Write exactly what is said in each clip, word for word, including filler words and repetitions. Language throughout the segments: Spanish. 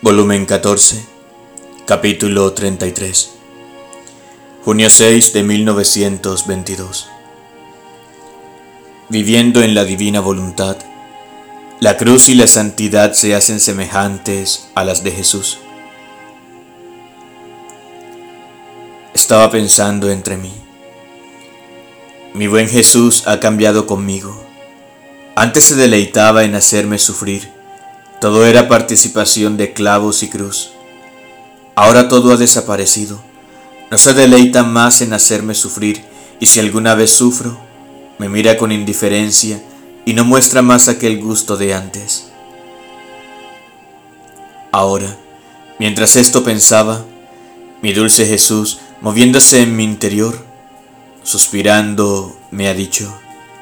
Volumen catorce, capítulo treinta y tres. Junio seis de mil novecientos veintidós. Viviendo en la divina voluntad, la cruz y la santidad se hacen semejantes a las de Jesús. Estaba pensando entre mí. Mi buen Jesús ha cambiado conmigo. Antes se deleitaba en hacerme sufrir. Todo era participación de clavos y cruz. Ahora todo ha desaparecido. No se deleita más en hacerme sufrir, y si alguna vez sufro, me mira con indiferencia y no muestra más aquel gusto de antes. Ahora, mientras esto pensaba, mi dulce Jesús, moviéndose en mi interior, suspirando, me ha dicho: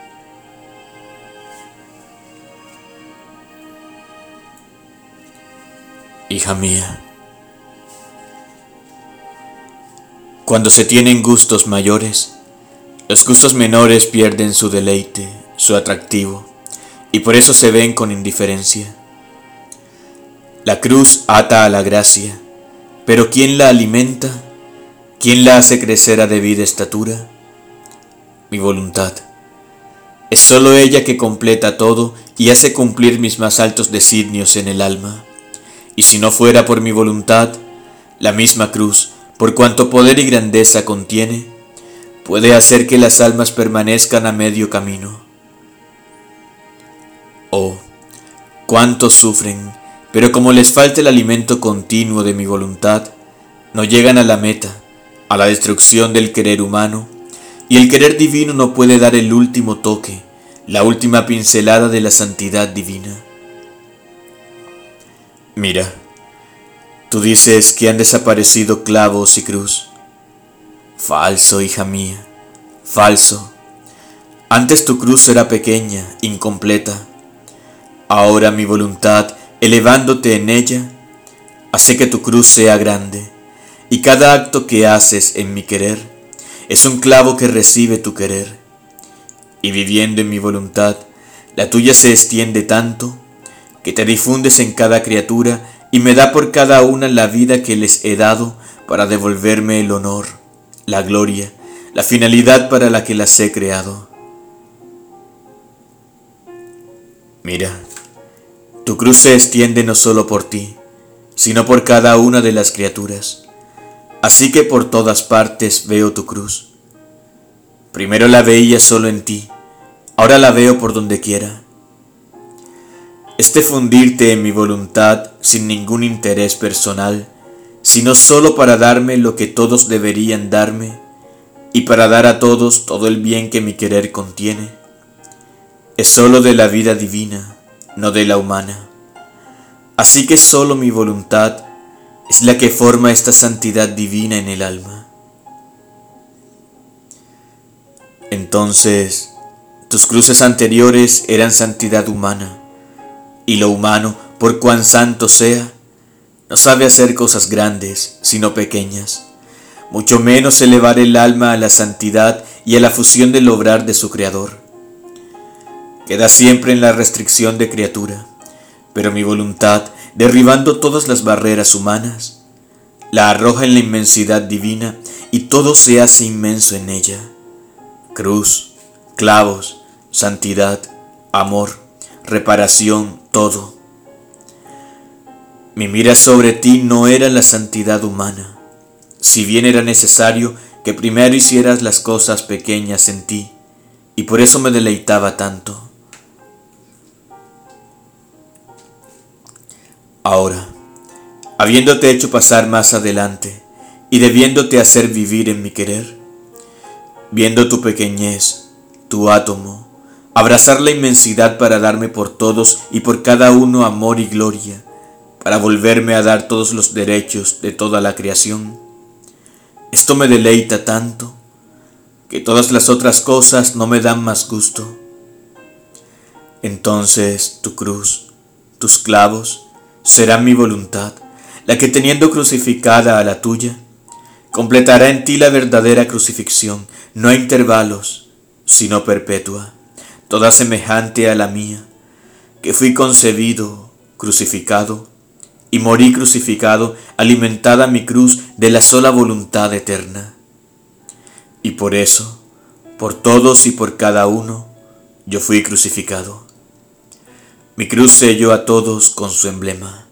hija mía, cuando se tienen gustos mayores, los gustos menores pierden su deleite, su atractivo, y por eso se ven con indiferencia. La cruz ata a la gracia, pero ¿quién la alimenta? ¿Quién la hace crecer a debida estatura? Mi voluntad. Es sólo ella que completa todo y hace cumplir mis más altos designios en el alma. Y si no fuera por mi voluntad, la misma cruz, por cuanto poder y grandeza contiene, puede hacer que las almas permanezcan a medio camino. Oh, cuántos sufren, pero como les falta el alimento continuo de mi voluntad, no llegan a la meta, a la destrucción del querer humano, y el querer divino no puede dar el último toque, la última pincelada de la santidad divina. Mira, tú dices que han desaparecido clavos y cruz. Falso, hija mía, falso. Antes tu cruz era pequeña, incompleta. Ahora mi voluntad, elevándote en ella, hace que tu cruz sea grande, y cada acto que haces en mi querer es un clavo que recibe tu querer. Y viviendo en mi voluntad, la tuya se extiende tanto que te difundes en cada criatura y me da por cada una la vida que les he dado para devolverme el honor, la gloria, la finalidad para la que las he creado. Mira, tu cruz se extiende no solo por ti, sino por cada una de las criaturas. Así que por todas partes veo tu cruz. Primero la veía solo en ti, ahora la veo por donde quiera. Este fundirte en mi voluntad sin ningún interés personal, sino solo para darme lo que todos deberían darme y para dar a todos todo el bien que mi querer contiene, es solo de la vida divina, no de la humana. Así que solo mi voluntad es la que forma esta santidad divina en el alma. Entonces, tus cruces anteriores eran santidad humana, y lo humano, por cuán santo sea, no sabe hacer cosas grandes, sino pequeñas, mucho menos elevar el alma a la santidad y a la fusión del obrar de su Creador. Queda siempre en la restricción de criatura, pero mi voluntad, derribando todas las barreras humanas, la arroja en la inmensidad divina y todo se hace inmenso en ella. Cruz, clavos, santidad, amor, reparación, todo. Mi mira sobre ti no era la santidad humana, si bien era necesario que primero hicieras las cosas pequeñas en ti, y por eso me deleitaba tanto. Ahora, habiéndote hecho pasar más adelante y debiéndote hacer vivir en mi querer, viendo tu pequeñez, tu átomo, abrazar la inmensidad para darme por todos y por cada uno amor y gloria, para volverme a dar todos los derechos de toda la creación, esto me deleita tanto que todas las otras cosas no me dan más gusto. Entonces tu cruz, tus clavos, serán mi voluntad, la que teniendo crucificada a la tuya, completará en ti la verdadera crucifixión, no a intervalos, sino perpetua, toda semejante a la mía, que fui concebido, crucificado, y morí crucificado, alimentada mi cruz de la sola voluntad eterna. Y por eso, por todos y por cada uno, yo fui crucificado. Mi cruz selló a todos con su emblema.